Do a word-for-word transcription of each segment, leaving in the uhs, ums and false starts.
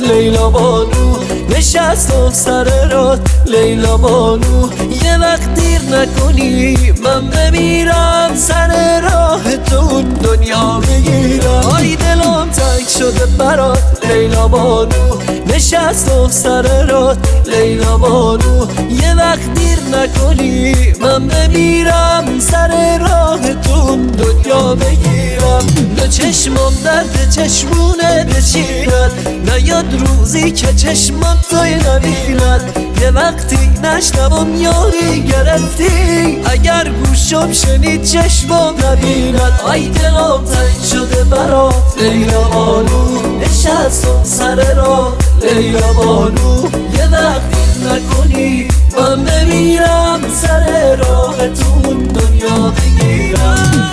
لیلا بانو نشستم سر راه لیلا بانو یه وقت دیر نکنی من بمیرم سر راه تو دنیا بگیرم آی دلم تنگ شده برات لیلا بانو نشستم سر راه لیلا بانو یه وقت دیر نکنی من بمیرم سر راه تو دنیا بگیرم دو چشمم درد چشمونه نشیند نیاد روزی که چشمم توی نبیند یه وقتی نشنوم یاری گرفتی اگر گوشم شنید چشمم نبیند آی دلم تنگ شده برات لیلا بانو نشستم سر راه لیلا بانو یه وقتی نکنی من بمیرم سر راه تو دنیا بگیرم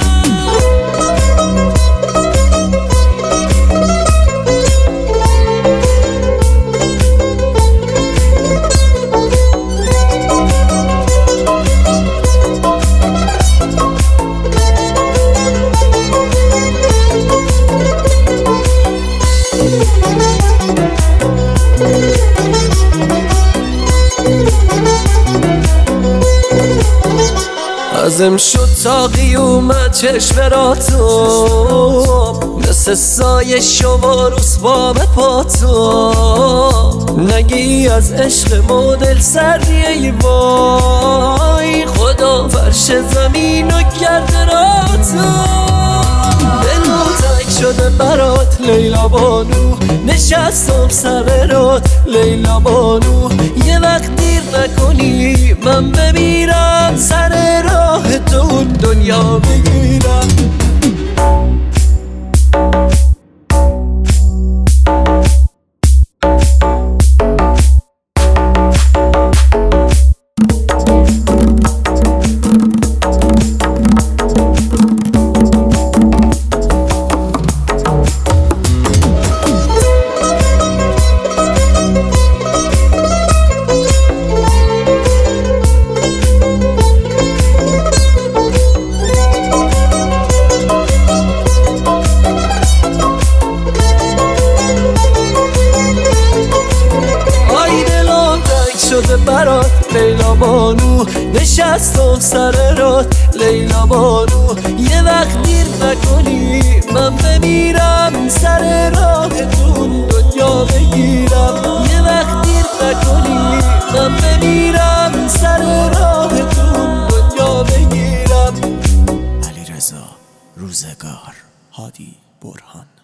ازم شد تا قیومت چشم را تو مثل سایه شما رسوام پا تو نگی از عشق مدل سردی ای وای خدا فرش زمین و کرده را تو دلم تنگ شده برات لیلا بانو نشستم سر رات لیلا بانو یه وقت دیر نکنی من بمیرم سر راه تو دنیا بگیرم شده برات لیلا بانو نشستم سر رات لیلا بانو یه وقت دیر نکنی من بمیرم سر راه تو دنیا بگیرم یه وقت دیر نکنی من بمیرم سر راه تو دنیا بگیرم علیرضا روزگار، هادی برهان.